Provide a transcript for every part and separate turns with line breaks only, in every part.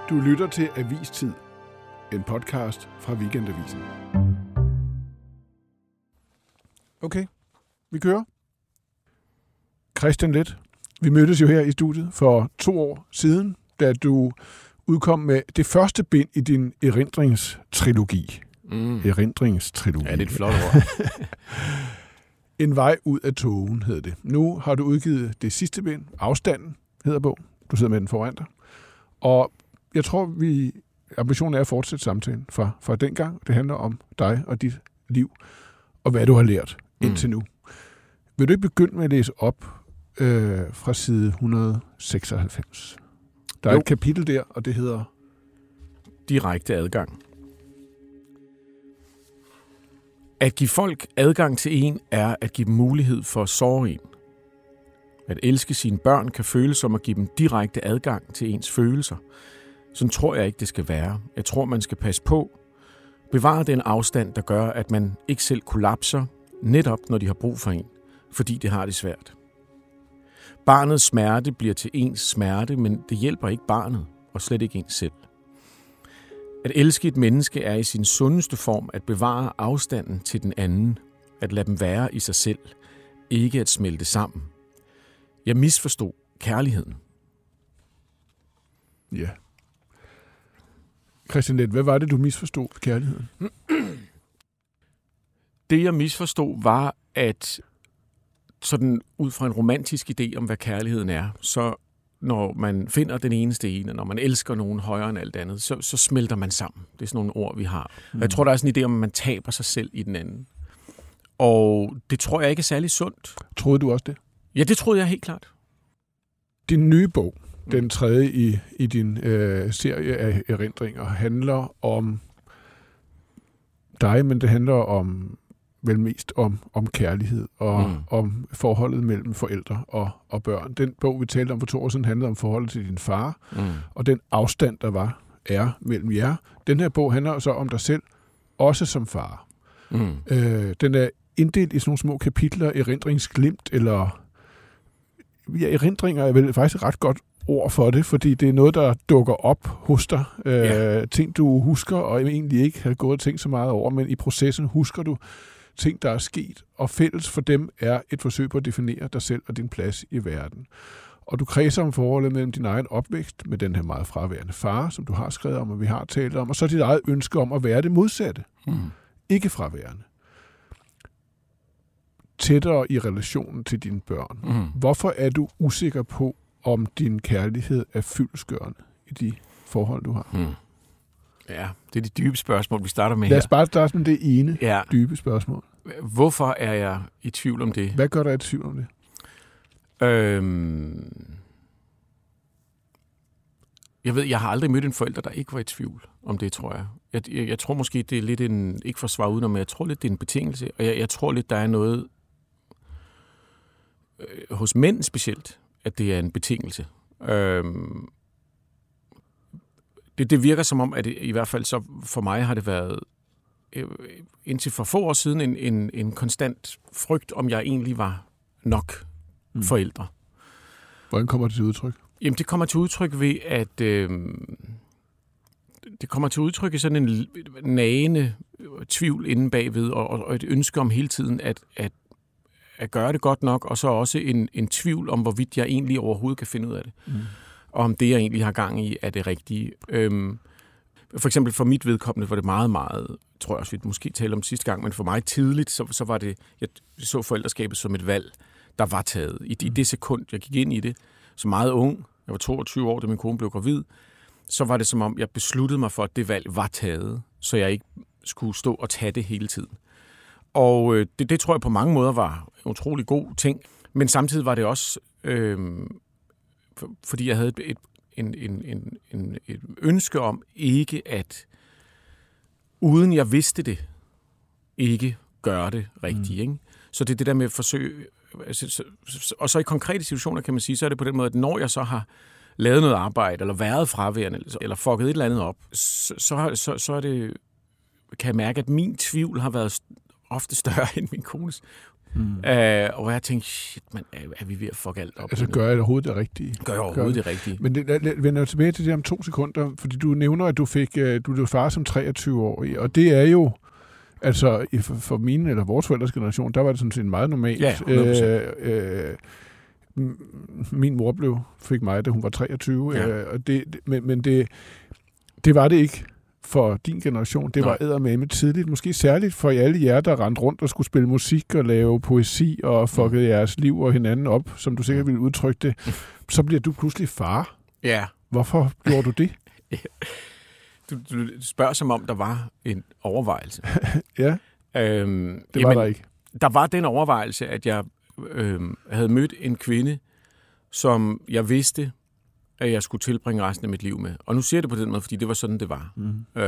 Du lytter til Avistid, en podcast fra Weekendavisen. Okay, vi kører. Christian Leth, vi mødtes jo her i studiet for 2 år siden, da du udkom med det første bind i din erindringstrilogi. Erindringstrilogi.
Ja, det er et flot ord.
En vej ud af tågen hed det. Nu har du udgivet det sidste bind, Afstanden hedder bogen. Du sidder med den foran dig. Og jeg tror, ambitionen er at fortsætte samtalen fra dengang. Det handler om dig og dit liv, og hvad du har lært indtil nu. Vil du ikke begynde med at læse op fra side 196? Der er et kapitel der, og det hedder
Direkte adgang. At give folk adgang til en, er at give dem mulighed for at såre en. At elske sine børn kan føles som at give dem direkte adgang til ens følelser. Sådan tror jeg ikke, det skal være. Jeg tror, man skal passe på. Bevare den afstand, der gør, at man ikke selv kollapser, netop når de har brug for en, fordi det har det svært. Barnets smerte bliver til ens smerte, men det hjælper ikke barnet, og slet ikke ens selv. At elske et menneske er i sin sundeste form at bevare afstanden til den anden, at lade dem være i sig selv, ikke at smelte sammen. Jeg misforstod kærligheden.
Ja. Christian Leth, hvad var det, du misforstod kærligheden?
Det, jeg misforstod, var, at sådan ud fra en romantisk idé om, hvad kærligheden er, så når man finder den eneste ene, når man elsker nogen højere end alt andet, så smelter man sammen. Det er sådan nogle ord, vi har. Og jeg tror, der er sådan en idé om, at man taber sig selv i den anden. Og det tror jeg ikke er særlig sundt.
Troede du også det?
Ja, det troede jeg helt klart.
Din nye bog, den tredje i din serie af erindringer, handler om dig, men det handler om vel mest om kærlighed og om forholdet mellem forældre og børn. Den bog, vi talte om for 2 år siden, handlede om forholdet til din far, og den afstand, der er mellem jer. Den her bog handler så om dig selv, også som far. Den er inddelt i sådan nogle små kapitler, erindringsglimt, eller erindringer er vel faktisk ret godt ord for det, fordi det er noget, der dukker op hos dig. Ting, du husker, og egentlig ikke har gået og tænkt så meget over, men i processen husker du ting, der er sket, og fælles for dem er et forsøg på at definere dig selv og din plads i verden. Og du kredser om forholdet mellem din egen opvækst med den her meget fraværende far, som du har skrevet om, og vi har talt om, og så dit eget ønske om at være det modsatte. Ikke fraværende. Tættere i relationen til dine børn. Hvorfor er du usikker på, om din kærlighed er fyldestgørende i de forhold, du har?
Ja, det er de dybe spørgsmål, vi starter med her.
Lad os bare starte med det ene dybe spørgsmål.
Hvorfor er jeg i tvivl om det?
Hvad gør dig i tvivl om det?
Jeg har aldrig mødt en forælder, der ikke var i tvivl om det, tror jeg. Jeg tror måske, det er lidt ikke for at svare udenom, men jeg tror lidt, det er en betingelse. Og jeg tror lidt, der er noget hos mænd specielt, at det er en betingelse. Det virker som om, at i hvert fald så for mig har det været indtil for få år siden en konstant frygt, om jeg egentlig var nok forældre.
Hvordan kommer det til udtryk?
Jamen, det kommer til udtryk ved, at det kommer til udtryk i sådan en nagende tvivl inde bagved, og et ønske om hele tiden at gøre det godt nok, og så også en tvivl om, hvorvidt jeg egentlig overhovedet kan finde ud af det. Og om det, jeg egentlig har gang i, er det rigtige. For eksempel for mit vedkommende var det meget, meget, tror jeg også, vi måske talte om sidste gang, men for mig tidligt, så var det, jeg så forældreskabet som et valg, der var taget. I det sekund, jeg gik ind i det, så meget ung, jeg var 22 år, da min kone blev gravid, så var det som om, jeg besluttede mig for, at det valg var taget, så jeg ikke skulle stå og tage det hele tiden. Og det tror jeg på mange måder var en utrolig god ting, men samtidig var det også, fordi jeg havde et ønske om ikke at, uden jeg vidste det, ikke gøre det rigtigt. Ikke? Så det er det der med at forsøge, og så i konkrete situationer kan man sige, så er det på den måde, at når jeg så har lavet noget arbejde, eller været fraværende, eller fucket et eller andet op, så er det, kan jeg mærke, at min tvivl har været ofte større end min kones. Og hvor jeg tænkte, shit, man, er vi ved at fuck alt op?
Altså, gør jeg overhovedet det rigtige?
Gør jeg overhovedet det rigtige?
Men vender jeg tilbage til det om 2 sekunder, fordi du nævner, at du blev far som 23-årig, og det er jo, altså for mine eller vores forældres generation, der var det sådan set meget normalt.
Ja,
min mor fik mig, da hun var 23, og men det var det ikke for din generation. Det var eddermame tidligt. Måske særligt for alle jer, der rendte rundt og skulle spille musik og lave poesi og fuckede jeres liv og hinanden op, som du sikkert ville udtrykke det. Så bliver du pludselig far.
Ja.
Hvorfor gjorde du det?
Du spørger, som om der var en overvejelse.
Ja, det var der ikke.
Der var den overvejelse, at jeg havde mødt en kvinde, som jeg vidste, at jeg skulle tilbringe resten af mit liv med. Og nu siger jeg det på den måde, fordi det var sådan, det var.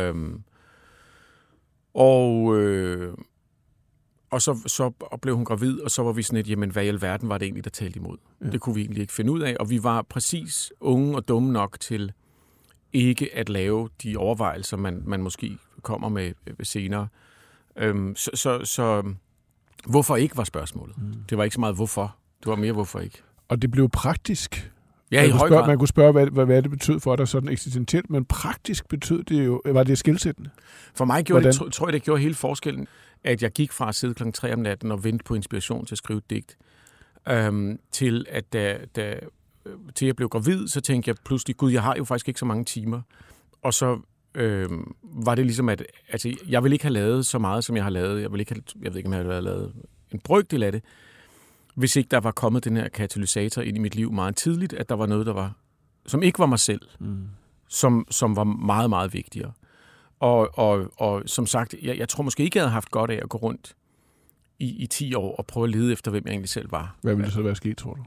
Og så blev hun gravid, og så var vi sådan et, jamen hvad i alverden var det egentlig, der talte imod? Ja. Det kunne vi egentlig ikke finde ud af, og vi var præcis unge og dumme nok til ikke at lave de overvejelser, man måske kommer med senere. Så hvorfor ikke var spørgsmålet. Det var ikke så meget hvorfor. Det var mere hvorfor ikke.
Og det blev praktisk.
Ja, i høj grad.
Man kunne spørge, hvad det betød for dig sådan eksistentielt, men praktisk betød det jo, var det skelsættende?
For mig gjorde det, tror jeg, det gjorde hele forskellen, at jeg gik fra at sidde 3:00 om natten og vente på inspiration til at skrive et digt, til at til jeg blev gravid, så tænkte jeg pludselig, gud, jeg har jo faktisk ikke så mange timer. Og så var det ligesom, at altså, jeg ville ikke have lavet så meget, som jeg har lavet. Jeg ved ikke, om jeg havde lavet en brøkdel af det, hvis ikke der var kommet den her katalysator ind i mit liv meget tidligt, at der var noget, som ikke var mig selv, som var meget, meget vigtigere. Og som sagt, jeg tror måske ikke, jeg havde haft godt af at gå rundt i 10 år og prøve at lede efter, hvem jeg egentlig selv var.
Hvad ville det så være sket, tror du?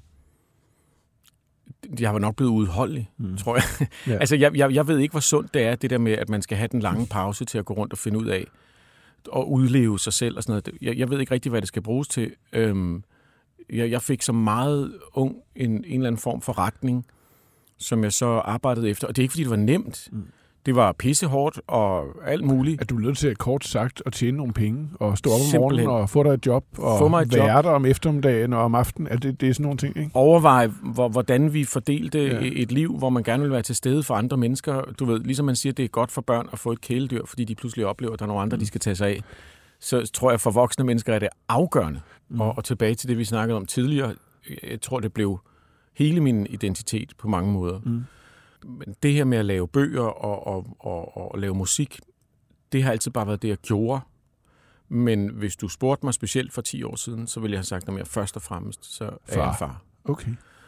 Jeg var nok blevet udholdelig, tror jeg.
Ja.
Altså, jeg ved ikke, hvor sundt det er, det der med, at man skal have den lange pause til at gå rundt og finde ud af, og udleve sig selv og sådan noget. Jeg ved ikke rigtig, hvad det skal bruges til. Jeg fik så meget ung en eller anden form for retning, som jeg så arbejdede efter. Og det er ikke, fordi det var nemt. Det var pissehårdt og alt muligt.
At du blev nødt til kort sagt at tjene nogle penge, og stå op om morgenen og få dig et job, og være der om eftermiddagen og om aftenen. Det er sådan nogle ting, ikke?
Overveje, hvordan vi fordelte et liv, hvor man gerne vil være til stede for andre mennesker. Du ved, ligesom man siger, det er godt for børn at få et kæledyr, fordi de pludselig oplever, at der er nogle andre, de skal tage sig af. Så tror jeg, for voksne mennesker er det afgørende. Og tilbage til det, vi snakkede om tidligere, jeg tror, det blev hele min identitet på mange måder. Men det her med at lave bøger og lave musik, det har altid bare været det, jeg gjorde. Men hvis du spurgte mig specielt for 10 år siden, så ville jeg have sagt, at jeg først og fremmest så er jeg far.
Okay.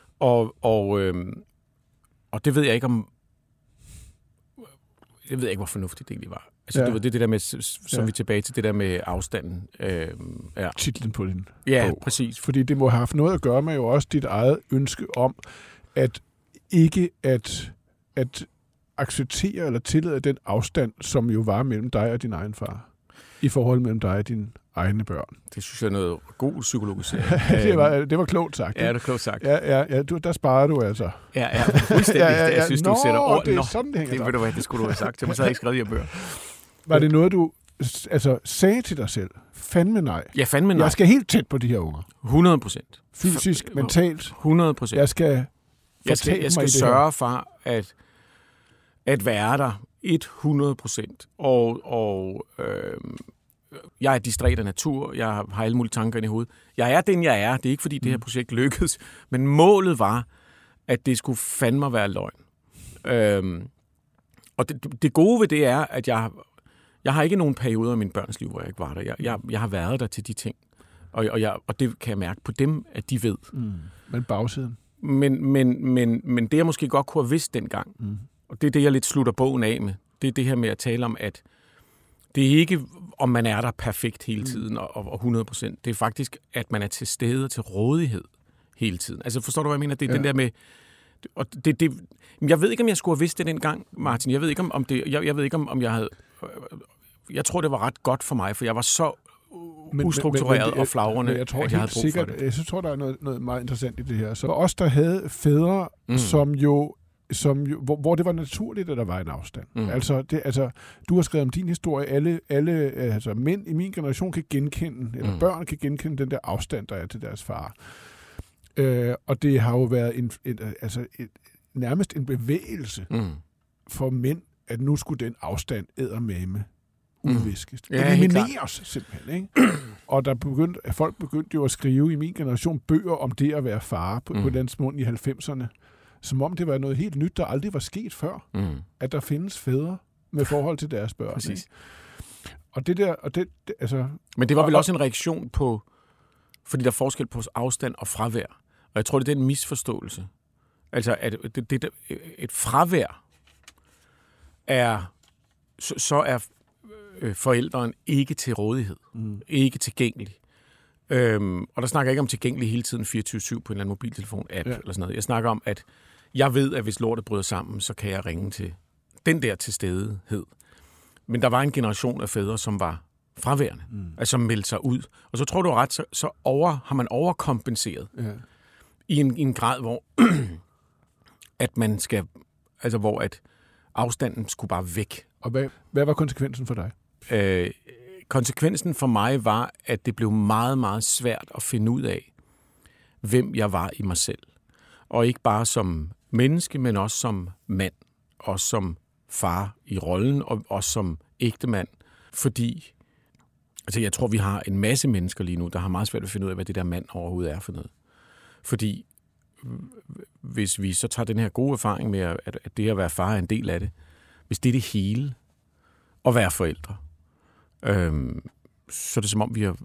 Og det ved jeg ikke om... Jeg ved ikke, hvor fornuftigt det egentlig var. Altså, det der med, så vi tilbage til det der med afstanden.
Titlen på din
bog. Præcis.
Fordi det må have haft noget at gøre med jo også dit eget ønske om, at ikke at acceptere eller tillade den afstand, som jo var mellem dig og din egen far, i forhold mellem dig og dine egne børn.
Det synes jeg er noget god psykologisering.
det var klogt sagt.
Ja, det var klogt sagt.
Ja, der sparer du altså.
Ja, fuldstændig. Jeg synes, du sætter ord.
Det er sådan, det hænger
sammen. Det skulle du have sagt til mig, så havde jeg ikke skrevet i bøger.
Var det noget, du sagde til dig selv? Fandme nej.
Ja, fandme nej.
Jeg skal helt tæt på de her unger.
100%.
Fysisk, mentalt.
100%.
Jeg skal
sørge for at være der 100%. Og jeg er distræt af natur. Jeg har alle mulige tanker i hovedet. Jeg er den, jeg er. Det er ikke, fordi det her projekt lykkedes. Men målet var, at det skulle fandme være løgn. Og det gode ved det er, at jeg har ikke nogen perioder i min børns liv, hvor jeg ikke var der. Jeg har været der til de ting. Og det kan jeg mærke på dem, at de ved.
Men bagsiden?
Men det, jeg måske godt kunne have vidst dengang, og det er det, jeg lidt slutter bogen af med, det er det her med at tale om, at det er ikke, om man er der perfekt hele tiden og 100%. Det er faktisk, at man er til stede til rådighed hele tiden. Altså, forstår du, hvad jeg mener? Det er den der med... Og jeg ved ikke, om jeg skulle have vidst det dengang, Martin. Jeg ved ikke, om det... Jeg ved ikke, om jeg havde... Jeg tror, det var ret godt for mig, for jeg var så ustruktureret og flagrende, at jeg havde brug for det.
Jeg tror, der er noget meget interessant i det her. Så os, der havde fædre, som jo hvor det var naturligt, at der var en afstand. Altså, du har skrevet om din historie. Alle mænd i min generation kan genkende, eller børn kan genkende den der afstand, der er til deres far. Og det har jo været nærmest en bevægelse for mænd, at nu skulle den afstand eddermame udviskes. Elimineres simpelthen, ikke? Og folk begyndte jo at skrive i min generation bøger om det at være far på landsmund i 90'erne. Som om det var noget helt nyt, der aldrig var sket før. At der findes fædre med forhold til deres børn.
Præcis.
Og det der...
Men det var vel også en reaktion på... Fordi der er forskel på afstand og fravær. Og jeg tror, det er en misforståelse. Altså, at et fravær er... Så er forældren ikke til rådighed. Ikke tilgængelig. Og der snakker jeg ikke om tilgængelig hele tiden 24/7 på en eller anden mobiltelefon-app eller sådan noget. Jeg snakker om, at jeg ved, at hvis lortet bryder sammen, så kan jeg ringe til den der tilstedehed. Men der var en generation af fædre, som var fraværende, altså som meldte sig ud. Og så tror du ret, så har man overkompenseret i en grad, hvor at man skal, altså hvor at afstanden skulle bare væk.
Og hvad var konsekvensen for dig?
Konsekvensen for mig var, at det blev meget, meget svært at finde ud af, hvem jeg var i mig selv. Og ikke bare som menneske, men også som mand. Også som far i rollen, og også som ægtemand. Fordi jeg tror, vi har en masse mennesker lige nu, der har meget svært at finde ud af, hvad det der mand overhovedet er for noget. Fordi hvis vi så tager den her gode erfaring med, at det at være far er en del af det, hvis det er det hele, at være forældre, så er det som om, vi har...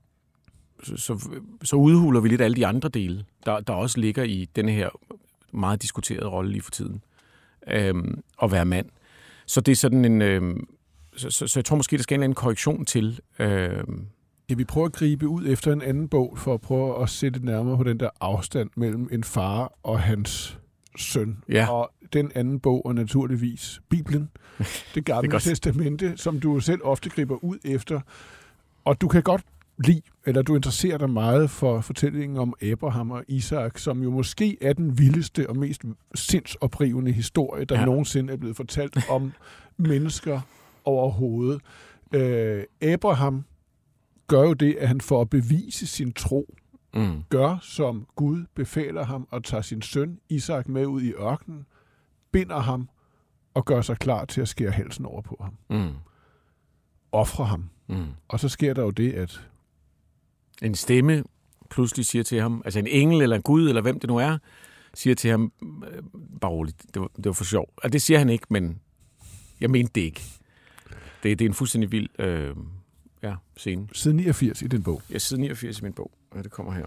Så udhuler vi lidt alle de andre dele, der også ligger i denne her meget diskuterede rolle lige for tiden. At være mand. Så det er sådan en... Så jeg tror måske, der skal en eller anden korrektion til.
Vi prøver at gribe ud efter en anden bog, for at prøve at sætte nærmere på den der afstand mellem en far og hans søn.
Ja.
Og den anden bog er naturligvis Bibelen, det gamle testamente, som du selv ofte griber ud efter. Og du kan godt lide, eller du interesserer dig meget for fortællingen om Abraham og Isak, som jo måske er den vildeste og mest sindsoprivende historie, der nogensinde er blevet fortalt om mennesker overhovedet. Abraham gør jo det, at han for at bevise sin tro, gør som Gud befaler ham og tager sin søn Isak med ud i ørkenen, binder ham og gør sig klar til at skære halsen over på ham. Ofre ham. Og så sker der jo det, at
en stemme pludselig siger til ham, altså en engel eller en Gud, eller hvem det nu er, siger til ham, bare roligt, det var for sjov. Og det siger han ikke, men jeg mente det ikke. Det er en fuldstændig vild scene.
Side 89 i den bog.
Ja, side 89 i min bog. Ja, det kommer her.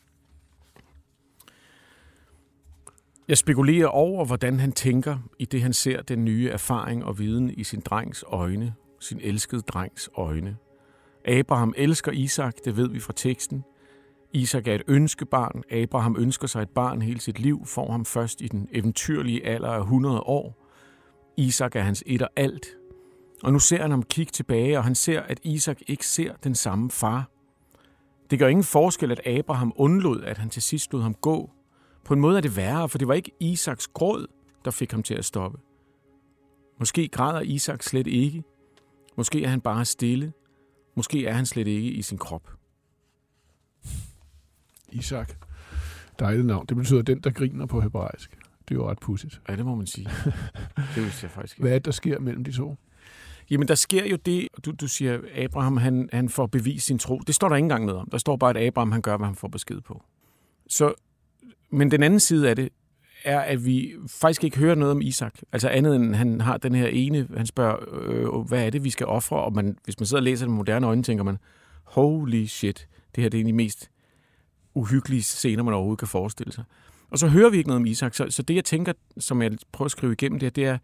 Jeg spekulerer over, hvordan han tænker, i det han ser den nye erfaring og viden i sin drengs øjne, sin elskede drengs øjne. Abraham elsker Isak, det ved vi fra teksten. Isak er et ønskebarn. Abraham ønsker sig et barn hele sit liv, får ham først i den eventyrlige alder af 100 år. Isak er hans et og alt. Og nu ser han ham kigge tilbage, og han ser, at Isak ikke ser den samme far. Det gør ingen forskel, at Abraham undlod, at han til sidst lod ham gå. På en måde er det værre, for det var ikke Isaks gråd, der fik ham til at stoppe. Måske græder Isak slet ikke. Måske er han bare stille. Måske er han slet ikke i sin krop.
Isak. Dejligt navn. Det betyder den, der griner på hebraisk. Det er jo ret pudsigt.
Ja, det må man sige. Det vil jeg faktisk ikke.
Hvad er det, der sker mellem de to?
Jamen, der sker jo det, du siger, Abraham, han får bevist sin tro. Det står der ikke engang noget om. Der står bare, at Abraham, han gør, hvad han får besked på. Men den anden side af det, er, at vi faktisk ikke hører noget om Isak. Altså andet end, han har den her ene, han spørger, hvad er det, vi skal ofre? Og hvis man sidder og læser det med moderne øjne, tænker man, holy shit, det her det er en af de mest uhyggelige scener, man overhovedet kan forestille sig. Og så hører vi ikke noget om Isak. Så det, jeg tænker, som jeg prøver at skrive igennem det er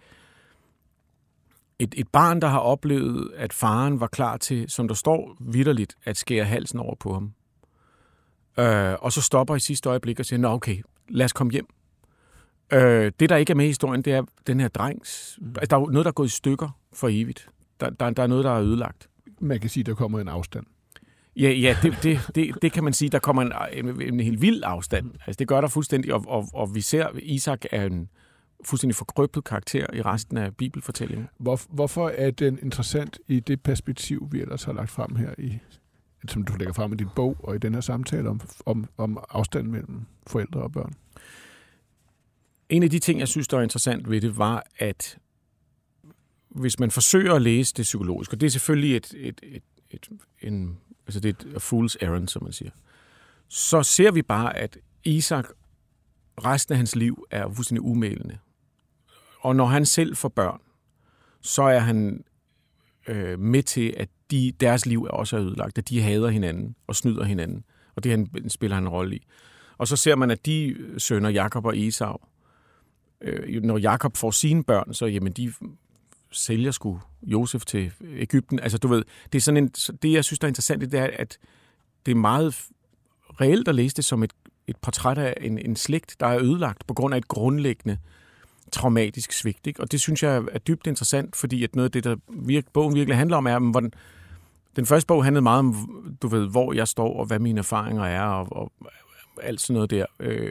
et barn, der har oplevet, at faren var klar til, som der står vitterligt, at skære halsen over på ham. Og så stopper i sidste øjeblik og siger, nå okay, lad os komme hjem. Det, der ikke er med i historien, det er den her drengs... Altså, der er noget, der er gået i stykker for evigt. Der er noget, der er ødelagt.
Man kan sige, der kommer en afstand.
Ja, det kan man sige. Der kommer en helt vild afstand. Altså, det gør der fuldstændig. Og vi ser, at Isak er fuldstændig forkrøbet karakter i resten af bibelfortællingen.
Hvorfor er den interessant i det perspektiv, vi ellers har lagt frem her, som du lægger frem i din bog og i den her samtale om afstand mellem forældre og børn?
En af de ting, jeg synes, der er interessant ved det, var, at hvis man forsøger at læse det psykologisk, og det er selvfølgelig det er et fool's errand, som man siger, så ser vi bare, at Isak resten af hans liv er fuldstændig umælende. Og når han selv får børn, så er han med til, at deres liv også er ødelagt, at de hader hinanden og snyder hinanden. Og det spiller han en rolle i. Og så ser man, at de sønner, Jakob og Esau, når Jakob får sine børn, så jamen, de sælger sgu Josef til Egypten. Altså du ved, det er sådan det jeg synes, der er interessant, det er, at det er meget reelt at læse det som et portræt af en slægt, der er ødelagt på grund af et grundlæggende traumatisk svigt. Ikke? Og det synes jeg er dybt interessant, fordi at noget af det, der bogen virkelig handler om, er, hvordan den første bog handlede meget om, du ved, hvor jeg står, og hvad mine erfaringer er, og alt sådan noget der.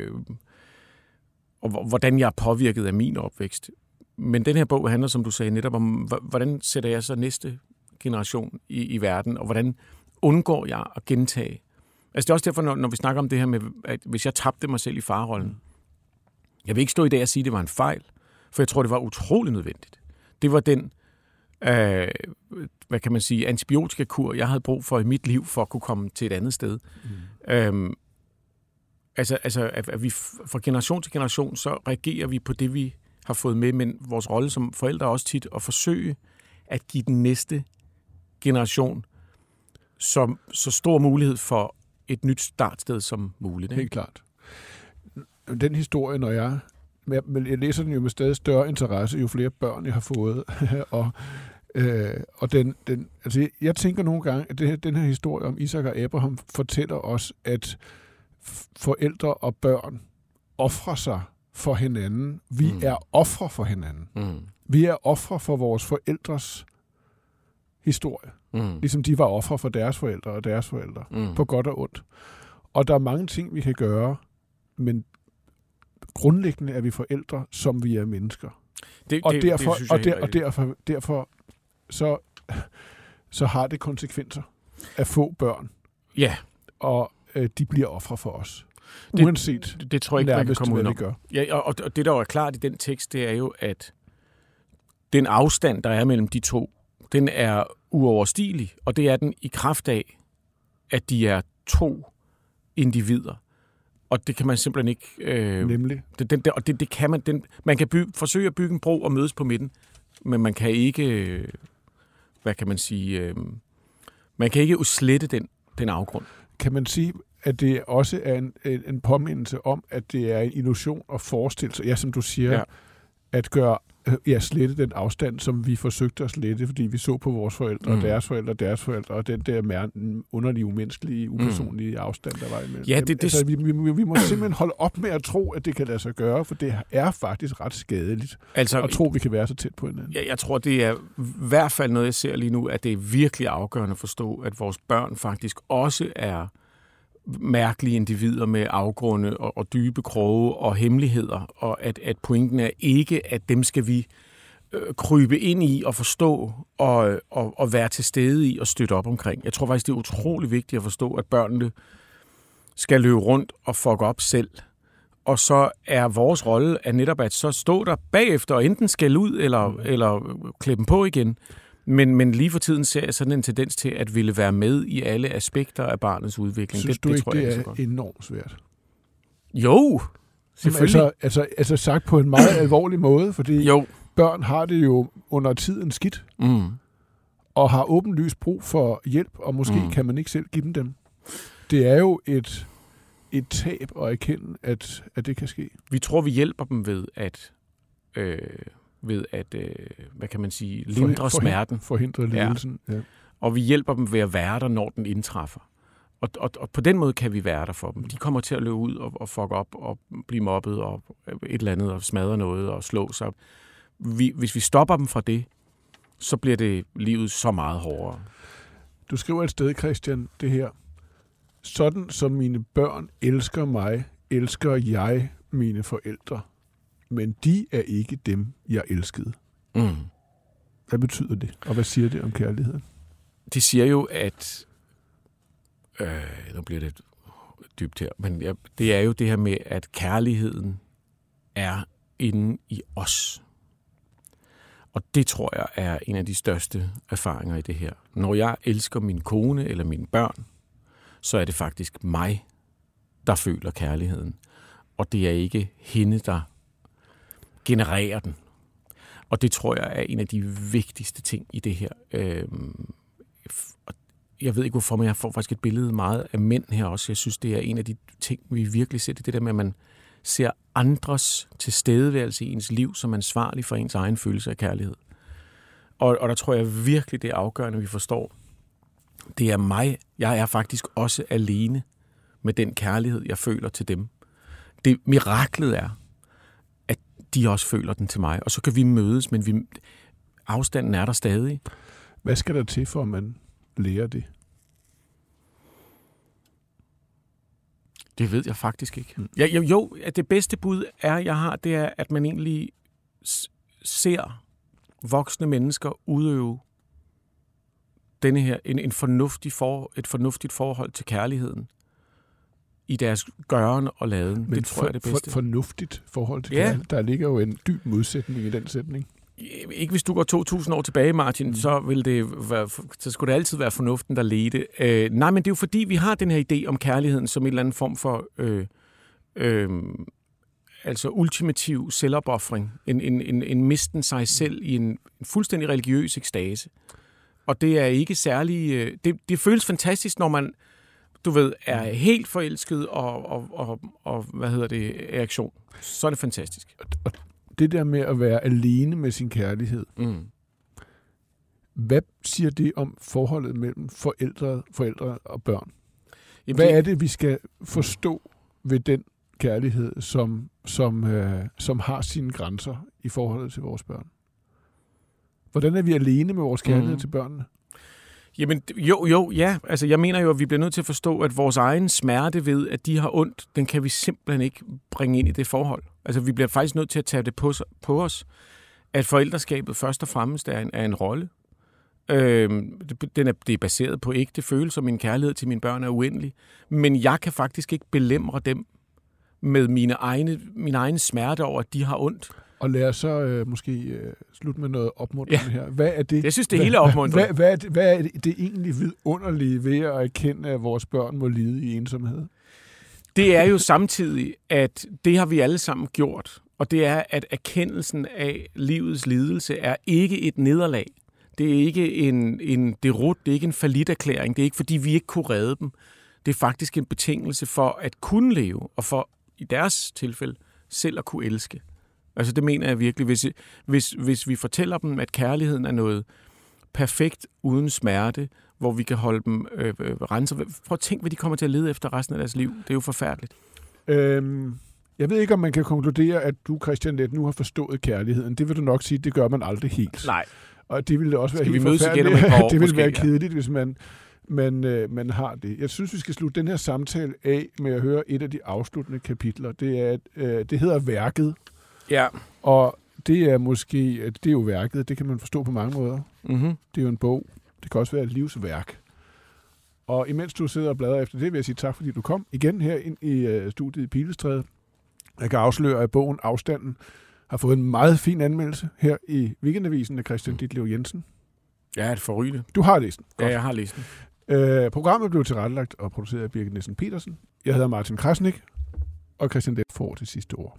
Og hvordan jeg er påvirket af min opvækst. Men den her bog handler, som du sagde, netop om, hvordan sætter jeg så næste generation i verden, og hvordan undgår jeg at gentage. Altså det er også derfor, når vi snakker om det her med, at hvis jeg tabte mig selv i farrollen, jeg vil ikke stå i dag og sige, at det var en fejl, for jeg tror, det var utrolig nødvendigt. Det var den, hvad kan man sige, antibiotikakur, jeg havde brug for i mit liv, for at kunne komme til et andet sted. Altså, at vi fra generation til generation, så reagerer vi på det, vi har fået med, men vores rolle som forældre er også tit at forsøge at give den næste generation så stor mulighed for et nyt startsted som muligt. Ikke?
Helt klart. Den historie, når jeg læser den jo med stadig større interesse, jo flere børn jeg har fået, og altså jeg tænker nogle gange, at den her historie om Isak og Abraham fortæller os, at forældre og børn ofrer sig for hinanden. Vi er ofre for hinanden. Vi er ofre for vores forældres historie. Ligesom de var ofre for deres forældre og deres forældre. På godt og ondt. Og der er mange ting, vi kan gøre, men grundlæggende er vi forældre, som vi er mennesker. Derfor så har det konsekvenser at få børn.
Ja.
Og de bliver ofre for os. Uanset
det tror jeg ikke, man kan komme
udenom. Gør.
Ja, og det, der er klart i den tekst, det er jo, at den afstand, der er mellem de to, den er uoverstigelig, og det er den i kraft af, at de er to individer. Og det kan man simpelthen ikke...
Nemlig?
Det kan man... Man kan forsøge at bygge en bro og mødes på midten, men man kan ikke... hvad kan man sige... man kan ikke uslette den afgrund.
Kan man sige, at det også er en påmindelse om, at det er en illusion at forestille sig, som du siger, at gøre slette den afstand, som vi forsøgte at slette, fordi vi så på vores forældre, og deres forældre, og den der underlige, umenneskelige, upersonlige afstand, der var imellem.
Ja,
altså, vi må simpelthen holde op med at tro, at det kan lade sig gøre, for det er faktisk ret skadeligt at tro, vi kan være så tæt på hinanden.
Ja, jeg tror, det er i hvert fald noget, jeg ser lige nu, at det er virkelig afgørende at forstå, at vores børn faktisk også er mærkelige individer med afgrunde og dybe kroge og hemmeligheder, og at pointen er ikke, at dem skal vi krybe ind i og forstå og være til stede i og støtte op omkring. Jeg tror faktisk, det er utrolig vigtigt at forstå, at børnene skal løbe rundt og fuck op selv. Og så er vores rolle at netop at så stå der bagefter og enten skælde ud eller klippe dem på igen. Men lige for tiden ser jeg sådan en tendens til at ville være med i alle aspekter af barnets udvikling.
Synes du ikke, det er enormt svært?
Jo, selvfølgelig.
Altså sagt på en meget alvorlig måde, fordi børn har det jo under tiden skidt, og har åbenlyst brug for hjælp, og måske kan man ikke selv give dem. Det er jo et tab at erkende, at det kan ske.
Vi tror, vi hjælper dem ved at hvad kan man sige, lindre smerten.
Forhindre lidelsen. Ja.
Og vi hjælper dem ved at være der, når den indtræffer. Og på den måde kan vi være der for dem. De kommer til at løbe ud og fuck op og blive mobbet og et eller andet og smadre noget og slå sig. Hvis vi stopper dem fra det, så bliver det livet så meget hårdere.
Du skriver et sted, Christian, det her. Sådan som mine børn elsker mig, elsker jeg mine forældre. men de er ikke dem, jeg elskede.
Mm.
Hvad betyder det, og hvad siger det om kærligheden?
Det siger jo, at... nu bliver det dybt her, men det er jo det her med, at kærligheden er inde i os. Og det tror jeg er en af de største erfaringer i det her. Når jeg elsker min kone eller mine børn, så er det faktisk mig, der føler kærligheden. Og det er ikke hende, der genererer den. Og det tror jeg er en af de vigtigste ting i det her. Jeg ved ikke hvorfor, men jeg får faktisk et billede meget af mænd her også. Jeg synes, det er en af de ting, vi virkelig ser. Det der med, at man ser andres tilstedeværelse i ens liv som ansvarlig for ens egen følelse af kærlighed. Og der tror jeg virkelig, det er afgørende, at vi forstår. Det er mig. Jeg er faktisk også alene med den kærlighed, jeg føler til dem. Det miraklet er, at de også føler den til mig. Og så kan vi mødes, men afstanden er der stadig.
Hvad skal der til, for at man lærer det?
Det ved jeg faktisk ikke. Jo, det bedste bud jeg har, det er, at man egentlig ser voksne mennesker udøve denne her, et fornuftigt forhold til kærligheden i deres gøren og laden.
Men
det tror jeg er det bedste.
Fornuftigt forhold til kærligheden? Der ligger jo en dyb modsætning i den sætning.
Ikke hvis du går 2.000 år tilbage, Martin, så skulle det altid være fornuften, der ledte. Nej, men det er jo fordi, vi har den her idé om kærligheden som en eller anden form for altså ultimativ selvopoffring. En misten sig selv i en fuldstændig religiøs ekstase. Og det er ikke særlig... Det føles fantastisk, når man, du ved, er helt forelsket og reaktion. Så er det fantastisk.
Og det der med at være alene med sin kærlighed, hvad siger det om forholdet mellem forældre og børn? Jamen, hvad er det, vi skal forstå ved den kærlighed, som har sine grænser i forholdet til vores børn? Hvordan er vi alene med vores kærlighed til børnene?
Jamen, ja. Altså, jeg mener jo, at vi bliver nødt til at forstå, at vores egen smerte ved, at de har ondt, den kan vi simpelthen ikke bringe ind i det forhold. Altså, vi bliver faktisk nødt til at tage det på os, at forældreskabet først og fremmest er en rolle. Det er baseret på ægte følelser. Min kærlighed til mine børn er uendelig. Men jeg kan faktisk ikke belemre dem med min egen smerte over, at de har ondt.
Og lad os så måske slutte med noget opmuntrende her. Hvad er det?
Jeg synes, det hele er opmuntrende.
Hvad er det egentlig vidunderlige ved at erkende, at vores børn må lide i ensomhed?
Det er jo samtidig, at det har vi alle sammen gjort. Og det er, at erkendelsen af livets lidelse er ikke et nederlag. Det er ikke en derut, det er ikke en falliterklæring. Det er ikke, fordi vi ikke kunne redde dem. Det er faktisk en betingelse for at kunne leve, og for i deres tilfælde selv at kunne elske. Altså det mener jeg virkelig. Hvis vi fortæller dem, at kærligheden er noget perfekt uden smerte, hvor vi kan holde dem renser. Prøv at tænke, hvad de kommer til at lede efter resten af deres liv. Det er jo forfærdeligt.
Jeg ved ikke, om man kan konkludere, at du, Christian Leth, nu har forstået kærligheden. Det vil du nok sige, det gør man aldrig helt.
Nej.
Og det ville også være
helt
forfærdeligt. Det ville være kedeligt, hvis man har det. Jeg synes, vi skal slutte den her samtale af med at høre et af de afsluttende kapitler. Det hedder Værket.
Ja.
Og det er jo værket. Det kan man forstå på mange måder. Mm-hmm. Det er jo en bog. Det kan også være et livsværk. Og imens du sidder og bladrer efter det, vil jeg sige tak, fordi du kom igen her ind i studiet i Pilestræde. Jeg kan afsløre, at bogen Afstanden har fået en meget fin anmeldelse her i Weekendavisen af Christian Ditlev Jensen.
Ja, det forrygende.
Du har læst den.
Ja, jeg har læst den.
Programmet blev tilrettelagt og produceret af Birgit Nielsen Petersen. Jeg hedder Martin Krasnik, og Christian Leth får det sidste ord.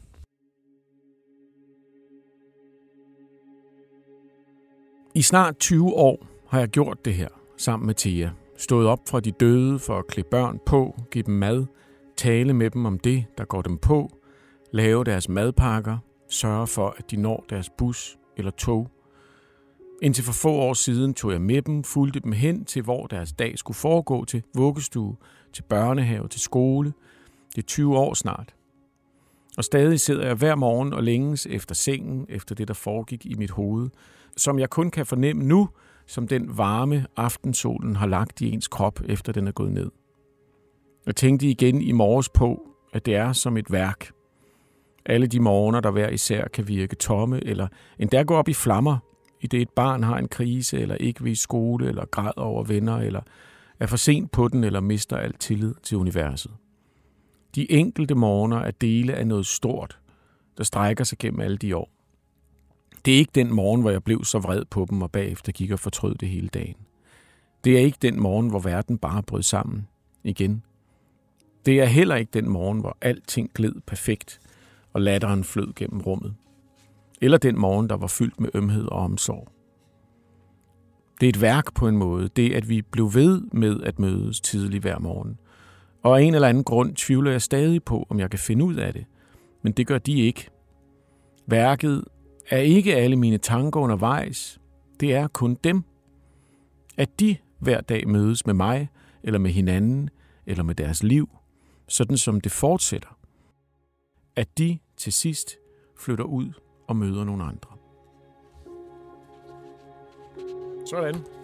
I snart 20 år har jeg gjort det her sammen med Thea. Stået op fra de døde for at klæde børn på, give dem mad, tale med dem om det, der går dem på, lave deres madpakker, sørge for, at de når deres bus eller tog. Indtil for få år siden tog jeg med dem, fulgte dem hen til, hvor deres dag skulle foregå, til vuggestue, til børnehave, til skole. Det er 20 år snart. Og stadig sidder jeg hver morgen og længes efter sengen, efter det, der foregik i mit hoved, som jeg kun kan fornemme nu, som den varme aftensolen har lagt i ens krop, efter den er gået ned. Jeg tænkte igen i morges på, at det er som et værk. Alle de morgener, der hver især kan virke tomme, eller endda gå op i flammer, i det et barn har en krise, eller ikke vil i skole, eller græder over venner, eller er for sent på den, eller mister al tillid til universet. De enkelte morgener er dele af noget stort, der strækker sig gennem alle de år. Det er ikke den morgen, hvor jeg blev så vred på dem, og bagefter gik og fortrød det hele dagen. Det er ikke den morgen, hvor verden bare brød sammen igen. Det er heller ikke den morgen, hvor alting gled perfekt, og latteren flød gennem rummet. Eller den morgen, der var fyldt med ømhed og omsorg. Det er et værk på en måde, det at vi blev ved med at mødes tidligt hver morgen. Og af en eller anden grund tvivler jeg stadig på, om jeg kan finde ud af det. Men det gør de ikke. Værket er ikke alle mine tanker undervejs. Det er kun dem. At de hver dag mødes med mig, eller med hinanden, eller med deres liv, sådan som det fortsætter. At de til sidst flytter ud og møder nogle andre. Sådan.